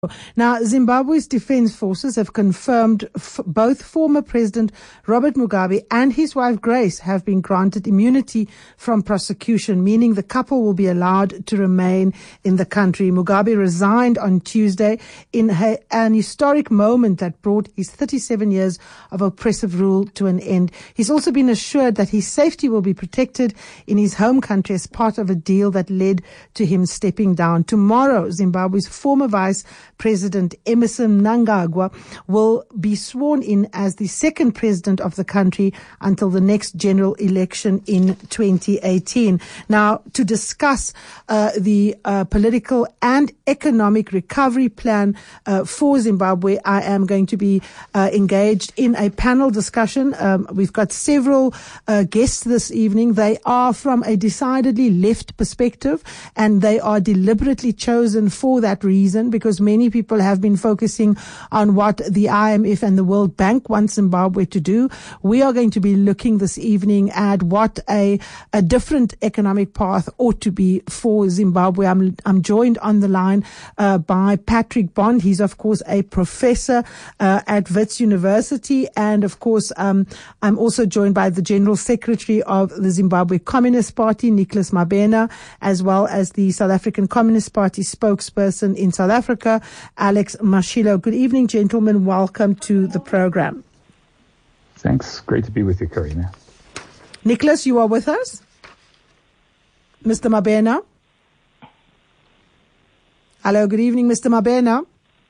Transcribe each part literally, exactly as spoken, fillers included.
Now, Zimbabwe's defense forces have confirmed f- both former President Robert Mugabe and his wife Grace have been granted immunity from prosecution, meaning the couple will be allowed to remain in the country. Mugabe resigned on Tuesday in a, an historic moment that brought his thirty-seven years of oppressive rule to an end. He's also been assured that his safety will be protected in his home country as part of a deal that led to him stepping down. Tomorrow, Zimbabwe's former vice President Emmerson Mnangagwa will be sworn in as the second president of the country until the next general election in twenty eighteen. Now, to discuss uh, the uh, political and economic recovery plan uh, for Zimbabwe, I am going to be uh, engaged in a panel discussion. Um, we've got several uh, guests this evening. They are from a decidedly left perspective, and they are deliberately chosen for that reason, because many people have been focusing on what the I M F and the World Bank want Zimbabwe to do. We are going to be looking this evening at what a, a different economic path ought to be for Zimbabwe. I'm, I'm joined on the line uh, by Patrick Bond. He's, of course, a professor uh, at Wits University. And, of course, um, I'm also joined by the General Secretary of the Zimbabwe Communist Party, Nicholas Mabena, as well as the South African Communist Party spokesperson in South Africa, Alex Mashilo. Good evening, gentlemen. Welcome to the program. Thanks. Great to be with you, Karina. Nicholas, you are with us? Mister Mabena? Hello, good evening, Mister Mabena.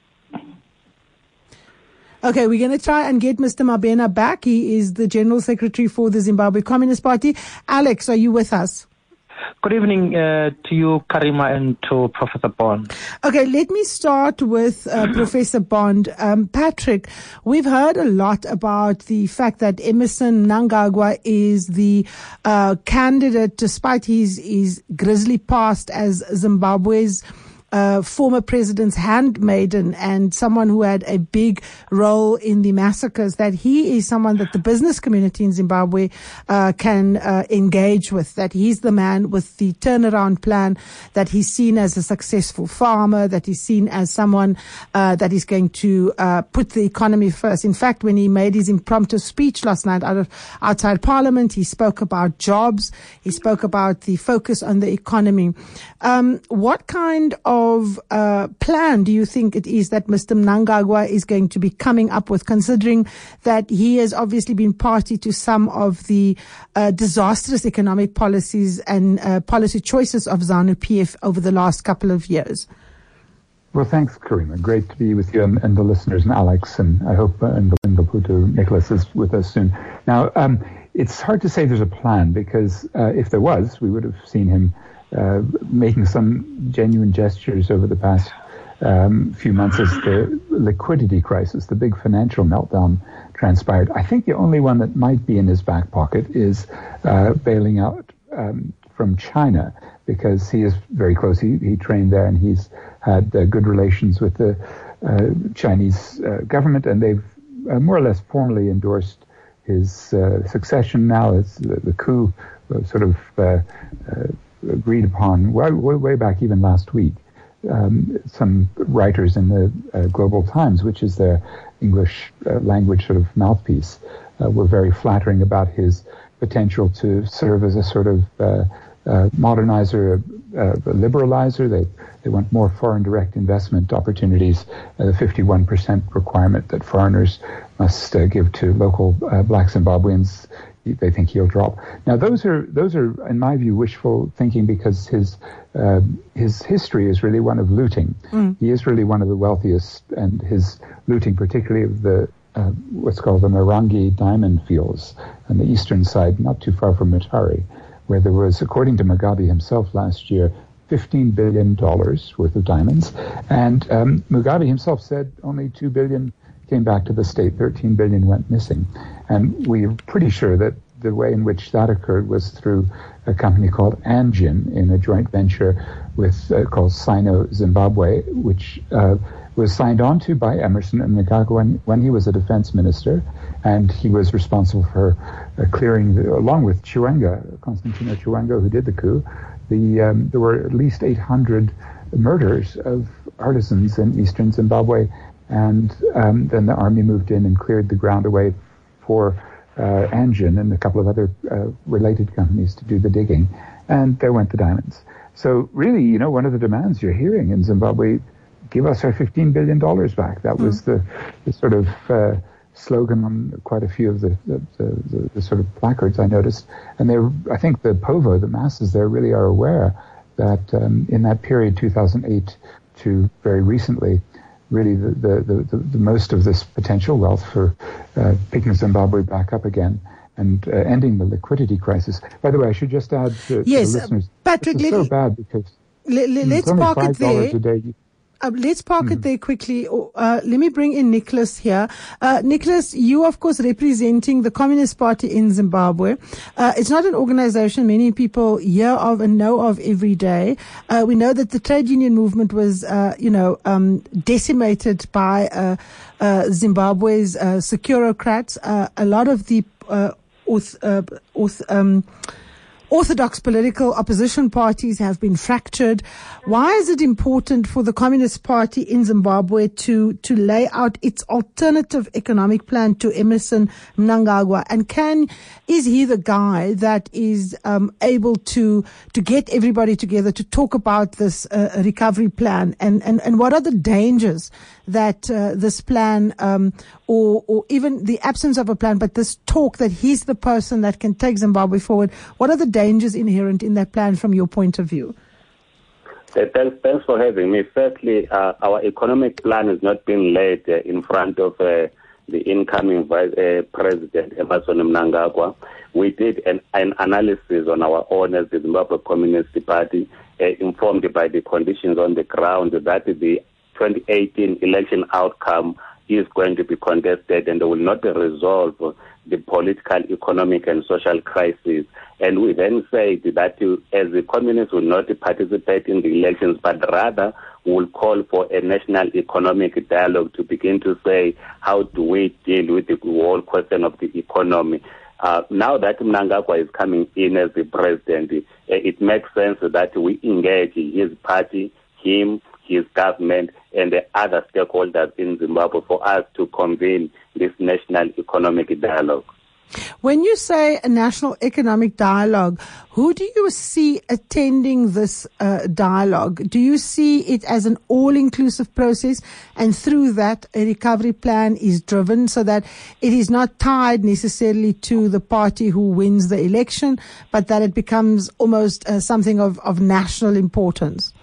Okay, we're going to try and get Mister Mabena back. He is the General Secretary for the Zimbabwe Communist Party. Alex, are you with us? Good evening uh, to you, Karima, and to Professor Bond. Okay, let me start with uh, Professor Bond. Um, Patrick, we've heard a lot about the fact that Emmerson Mnangagwa is the uh, candidate, despite his, his grisly past as Zimbabwe's Uh, former president's handmaiden and someone who had a big role in the massacres, that he is someone that the business community in Zimbabwe uh, can uh, engage with, that he's the man with the turnaround plan, that he's seen as a successful farmer, that he's seen as someone uh, that is going to uh, put the economy first. In fact, when he made his impromptu speech last night out of, outside Parliament, he spoke about jobs, he spoke about the focus on the economy. Um, what kind of of uh, plan do you think it is that Mister Mnangagwa is going to be coming up with, considering that he has obviously been party to some of the uh, disastrous economic policies and uh, policy choices of ZANU-P F over the last couple of years? Well, thanks, Karima. Great to be with you and, and the listeners, and Alex, and I hope uh, and Putu Nicholas is with us soon. Now, um, it's hard to say there's a plan, because uh, if there was, we would have seen him Uh, making some genuine gestures over the past um, few months as the liquidity crisis, the big financial meltdown, transpired. I think the only one that might be in his back pocket is uh, bailing out um, from China, because he is very close. He, he trained there, and he's had uh, good relations with the uh, Chinese uh, government, and they've uh, more or less formally endorsed his uh, succession now. It's the, the coup uh, sort of uh, uh, agreed upon way, way, way back even last week. Um, some writers in the uh, Global Times, which is their English uh, language sort of mouthpiece, uh, were very flattering about his potential to serve as a sort of uh, uh, modernizer, uh, a liberalizer. They they want more foreign direct investment opportunities, uh, the fifty-one percent requirement that foreigners must uh, give to local uh, black Zimbabweans. They think he'll drop. Now, those are those are, in my view, wishful thinking, because his uh, his history is really one of looting. Mm. He is really one of the wealthiest, and his looting, particularly of the uh, what's called the Marangi diamond fields on the eastern side, not too far from Mutare, where there was, according to Mugabe himself last year, fifteen billion dollars worth of diamonds, and um, Mugabe himself said only two billion came back to the state, thirteen billion went missing. And we're pretty sure that the way in which that occurred was through a company called Angin in a joint venture with uh, called Sino-Zimbabwe, which uh, was signed on to by Emmerson Mnangagwa when, when he was a defense minister, and he was responsible for uh, clearing, the, along with Chiwenga, Constantino Chiwenga, who did the coup, the um, there were at least eight hundred murders of artisans in eastern Zimbabwe. And um, then the army moved in and cleared the ground away for uh, Anjin and a couple of other uh, related companies to do the digging. And there went the diamonds. So really, you know, one of the demands you're hearing in Zimbabwe, give us our fifteen billion dollars back. That was mm. the, the sort of uh, slogan on quite a few of the the, the, the the sort of placards I noticed. And they, I think the Povo, the masses there, really are aware that um, in that period, two thousand eight to very recently, really the, the, the, the most of this potential wealth for uh, picking Zimbabwe back up again and uh, ending the liquidity crisis. By the way, I should just add to, yes, to the listeners, Patrick, this is let, so bad because let, let, let's it's only park five it there. dollars a day. Uh, let's park mm. it there quickly. Uh, let me bring in Nicholas here. Uh, Nicholas, you, of course, representing the Communist Party in Zimbabwe. Uh, it's not an organization many people hear of and know of every day. Uh, we know that the trade union movement was, uh, you know, um, decimated by uh, uh, Zimbabwe's uh, securocrats. Uh, a lot of the uh, orth- uh, orth- um, Orthodox political opposition parties have been fractured. Why is it important for the Communist Party in Zimbabwe to, to lay out its alternative economic plan to Emmerson Mnangagwa? And can, is he the guy that is um, able to, to get everybody together to talk about this uh, recovery plan? And, and, and what are the dangers that uh, this plan, um, or, or even the absence of a plan, but this talk that he's the person that can take Zimbabwe forward? What are the dangers inherent in that plan from your point of view? Uh, thanks, thanks for having me. Firstly, uh, our economic plan has not been laid uh, in front of uh, the incoming Vice uh, President, Emmerson Mnangagwa. We did an, an analysis on our own as the Zimbabwe Communist Party, uh, informed by the conditions on the ground that the twenty eighteen election outcome is going to be contested and will not resolve the political, economic and social crisis. And we then said that you, as the communists will not participate in the elections, but rather will call for a national economic dialogue to begin to say, how do we deal with the whole question of the economy? Uh, now that Mnangagwa is coming in as the president, it, it makes sense that we engage his party, him, his government, and the other stakeholders in Zimbabwe for us to convene this national economic dialogue. When you say a national economic dialogue, who do you see attending this uh, dialogue? Do you see it as an all-inclusive process, and through that a recovery plan is driven so that it is not tied necessarily to the party who wins the election, but that it becomes almost uh, something of, of national importance?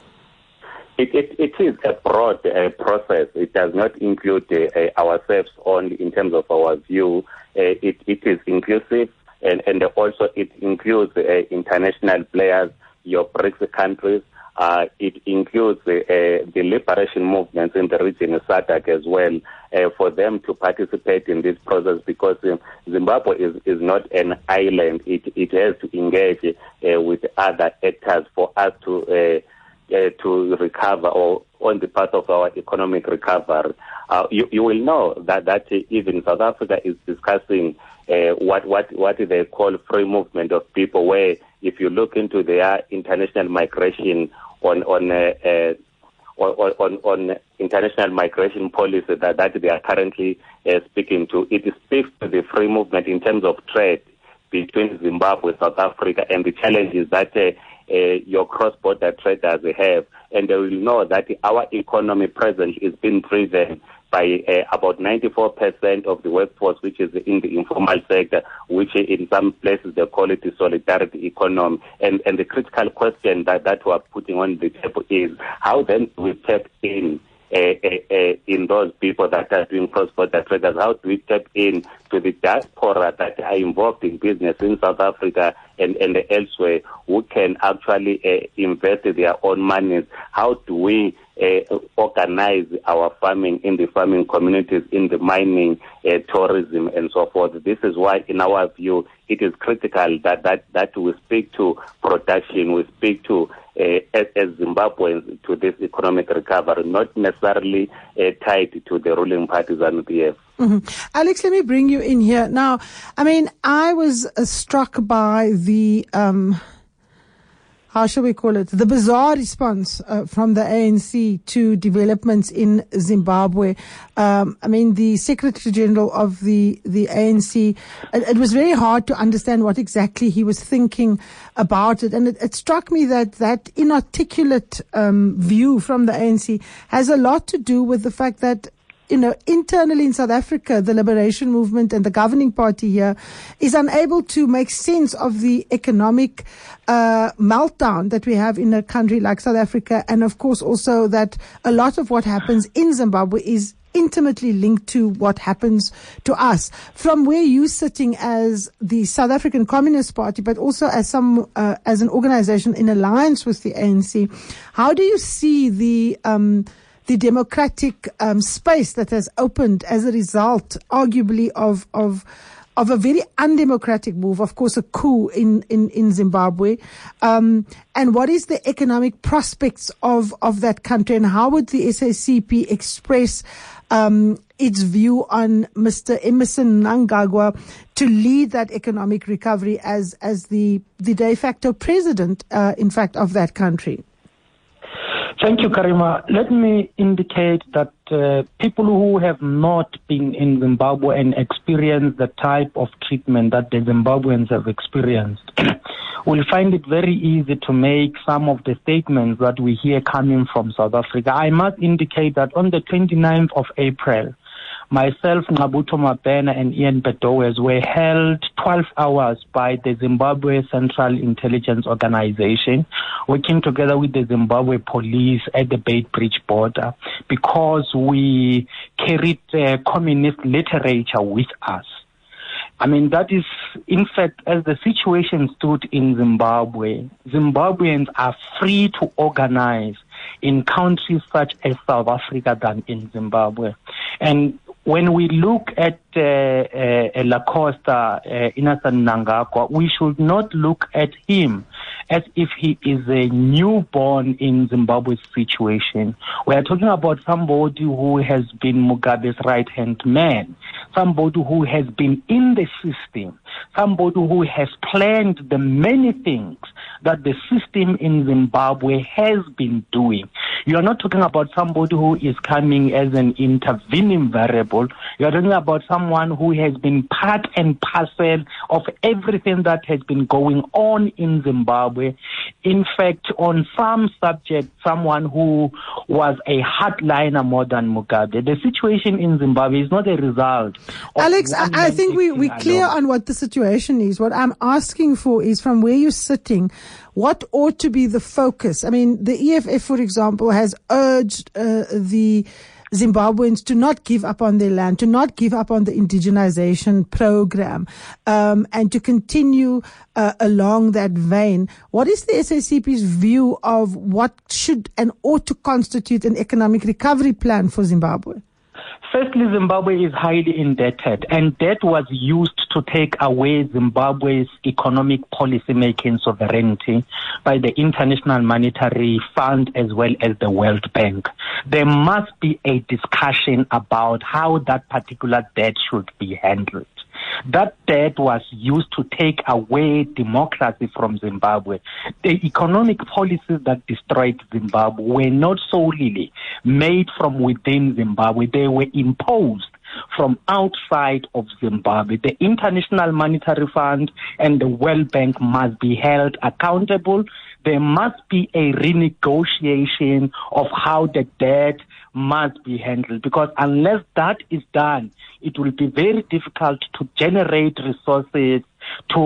It, it, it is a broad uh, process. It does not include uh, ourselves only in terms of our view. Uh, it, it is inclusive, and, and also it includes uh, international players, your BRICS countries. Uh, it includes uh, uh, the liberation movements in the region, SADC as well, uh, for them to participate in this process, because uh, Zimbabwe is, is not an island. It, it has to engage uh, with other actors for us to uh, Uh, to recover, or on the path of our economic recovery. Uh, you, you will know that, that even South Africa is discussing uh, what, what, what they call free movement of people, where if you look into their international migration on, on, uh, uh, on, on, on international migration policy that, that they are currently uh, speaking to, it speaks to the free movement in terms of trade between Zimbabwe and South Africa, and the challenges that uh, Uh, your cross-border traders have, and they will know that our economy presently is being driven by uh, about ninety-four percent of the workforce, which is in the informal sector, which in some places they call it the solidarity economy. And, and the critical question that, that we are putting on the table is, how then do we tap in Uh, uh, uh, in those people that are doing cross-border traders? How do we tap in to the diaspora that are involved in business in South Africa and, and elsewhere, who can actually uh, invest their own monies? How do we uh, organize our farming in the farming communities, in the mining, uh, tourism, and so forth? This is why, in our view, it is critical that, that, that we speak to production, we speak to Uh, as, as Zimbabweans to this economic recovery, not necessarily uh, tied to the ruling parties and P F. Mm-hmm. Alex, let me bring you in here. Now, I mean, I was uh, struck by the um, how shall we call it, the bizarre response uh, from the A N C to developments in Zimbabwe. Um, I mean, the Secretary General of the, the A N C, it, it was very hard to understand what exactly he was thinking about it. And it, it struck me that that inarticulate um, view from the A N C has a lot to do with the fact that, you know, internally in South Africa, the Liberation Movement and the governing party here is unable to make sense of the economic uh, meltdown that we have in a country like South Africa. And of course also that a lot of what happens in Zimbabwe is intimately linked to what happens to us. From where you're sitting as the South African Communist Party, but also as some uh, as an organization in alliance with the A N C, how do you see the um, the democratic um, space that has opened as a result, arguably, of of of a very undemocratic move, of course, a coup in, in, in Zimbabwe? Um, and what is the economic prospects of, of that country? And how would the S A C P express um, its view on Mister Emmerson Mnangagwa to lead that economic recovery as, as the, the de facto president, uh, in fact, of that country? Thank you, Karima. Let me indicate that uh, people who have not been in Zimbabwe and experienced the type of treatment that the Zimbabweans have experienced will find it very easy to make some of the statements that we hear coming from South Africa. I must indicate that on the twenty-ninth of April, myself, Ngqabutho Mabhena, and Ian Bedowes were held twelve hours by the Zimbabwe Central Intelligence Organization, working together with the Zimbabwe police at the Beitbridge border, because we carried uh, communist literature with us. I mean, that is, in fact, as the situation stood in Zimbabwe, Zimbabweans are free to organize in countries such as South Africa than in Zimbabwe. And when we look at uh, uh, La Costa, uh, Emmerson Mnangagwa, we should not look at him as if he is a newborn in Zimbabwe's situation. We are talking about somebody who has been Mugabe's right-hand man, somebody who has been in the system, somebody who has planned the many things that the system in Zimbabwe has been doing. You are not talking about somebody who is coming as an intervening variable. You are talking about someone who has been part and parcel of everything that has been going on in Zimbabwe. In fact, on some subjects, someone who was a hardliner more than Mugabe. The situation in Zimbabwe is not a result of Alex, I, I think we, we're clear alone. on what the situation is. What I'm asking for is, from where you're sitting, what ought to be the focus? I mean, the E F F, for example, has urged uh, the Zimbabweans to not give up on their land, to not give up on the indigenization program, um, and to continue uh, along that vein. What is the S A C P's view of what should and ought to constitute an economic recovery plan for Zimbabwe? Firstly, Zimbabwe is highly indebted, and that was used to take away Zimbabwe's economic policy-making sovereignty by the International Monetary Fund as well as the World Bank. There must be a discussion about how that particular debt should be handled. That debt was used to take away democracy from Zimbabwe. The economic policies that destroyed Zimbabwe were not solely made from within Zimbabwe. They were imposed from outside of Zimbabwe. The International Monetary Fund and the World Bank must be held accountable. There must be a renegotiation of how the debt must be handled, because unless that is done, it will be very difficult to generate resources to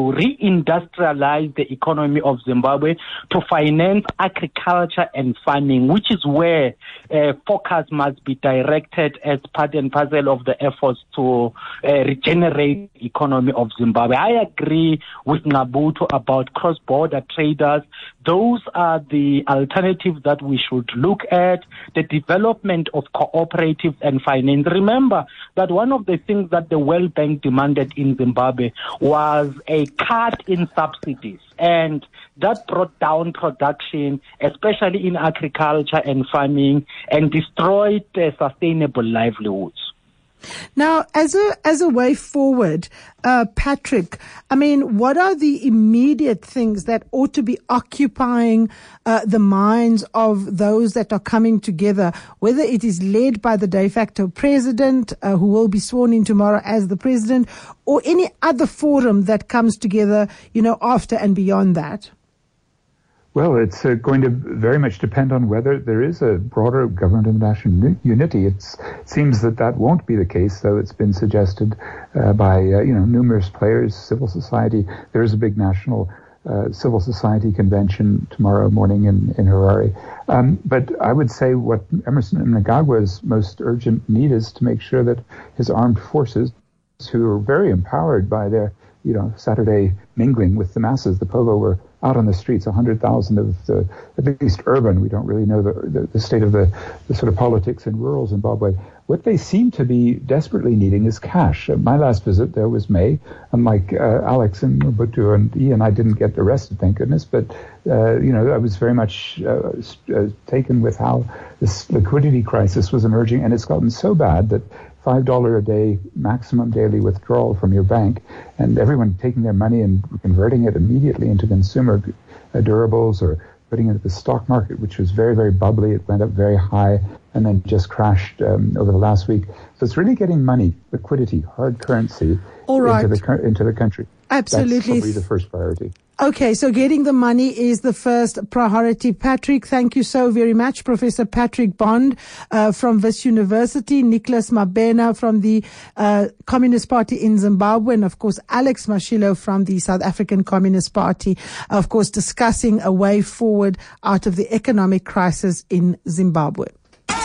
reindustrialize the economy of Zimbabwe, to finance agriculture and farming, which is where uh, focus must be directed as part and parcel of the efforts to uh, regenerate the economy of Zimbabwe. I agree with Ngqabutho about cross-border traders. Those are the alternatives that we should look at, the development of cooperatives and finance. Remember that one of the things that the World Bank demanded in Zimbabwe was a cut in subsidies, and that brought down production, especially in agriculture and farming, and destroyed uh, sustainable livelihoods. Now, as a as a way forward, uh, Patrick, I mean, what are the immediate things that ought to be occupying uh, the minds of those that are coming together, whether it is led by the de facto president, uh, who will be sworn in tomorrow as the president, or any other forum that comes together, you know, after and beyond that? Well, it's uh, going to very much depend on whether there is a broader government of national unity. It's, it seems that that won't be the case, though it's been suggested uh, by uh, you know numerous players, civil society. There is a big national uh, civil society convention tomorrow morning in, in Harare. Um, but I would say what Emmerson Mnangagwa's most urgent need is to make sure that his armed forces, who are very empowered by their you know Saturday mingling with the masses, the Pogo were out on the streets, one hundred thousand of the, at least urban. We don't really know the, the, the state of the, the sort of politics in rural Zimbabwe. What they seem to be desperately needing is cash. Uh, my last visit there was May. Unlike uh, Alex and Mobutu and Ian, I didn't get arrested, thank goodness. But, uh, you know, I was very much uh, uh, taken with how this liquidity crisis was emerging. And it's gotten so bad that five dollars a day maximum daily withdrawal from your bank, and everyone taking their money and converting it immediately into consumer uh, durables or putting it into the stock market, which was very, very bubbly. It went up very high and then just crashed um, over the last week. So it's really getting money, liquidity, hard currency All right. into the into the country. Absolutely. That's probably the first priority. Okay, so getting the money is the first priority. Patrick, thank you so very much. Professor Patrick Bond uh, from Wits University, Nicholas Mabena from the uh, Communist Party in Zimbabwe, and of course Alex Mashilo from the South African Communist Party, of course discussing a way forward out of the economic crisis in Zimbabwe.